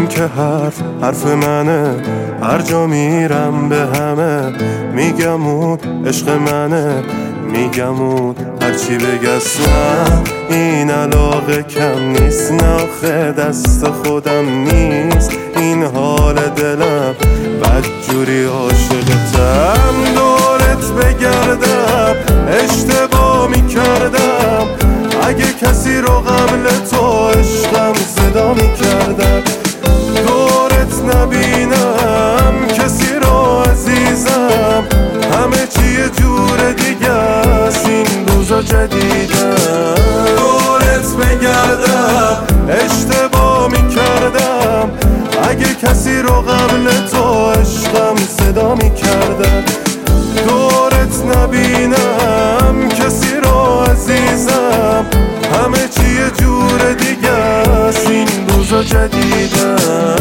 این که حرف منه، هر جا میرم به همه میگم اون عشق منه، میگم اون هرچی بگست. نه این علاقه کم نیست، نه آخه دست خودم نیست، این حال دلم بدجوری عاشقتم. دورت بگردم اشتباه میکردم، اگه کسی رو قبل تو عشقم صدا میکردم. دورت نبینم کسی رو عزیزم، همه چی یه جور دیگه است این روزا جدیدم. دورت بگردم اشتباه میکردم، اگه کسی رو قبل تو عشقم صدا میکردم. دورت نبینم کسی رو عزیزم، همه چی یه جور دیگه است این روزا جدیدم.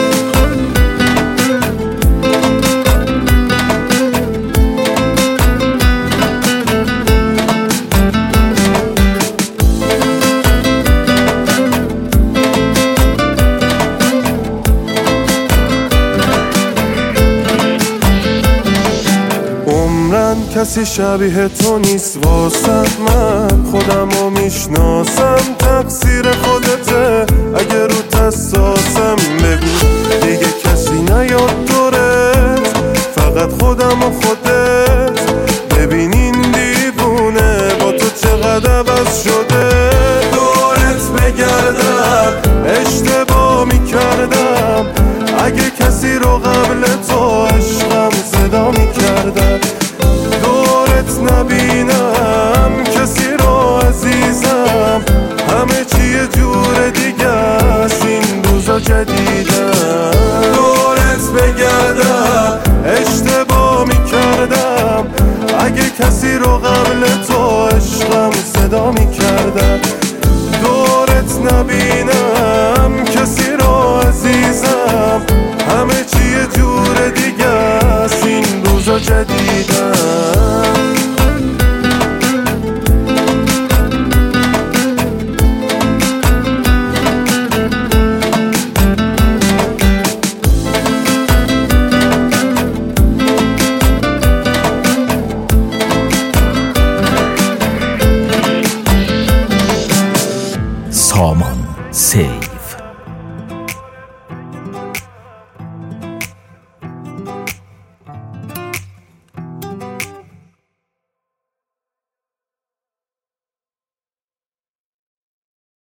کسی شبیه تو نیست واسه من، خودم رو میشناسم، تقصیر خودته اگه رو حساسم. بگو دیگه کسی نیاد دورت، فقط خودم و خودت. ببینین دیوونه با تو چقدر عوض شده. دورت بگردم اشتباه میکردم، اگه کسی رو قبل تو عشقم صدا میکردم. دورت نبینم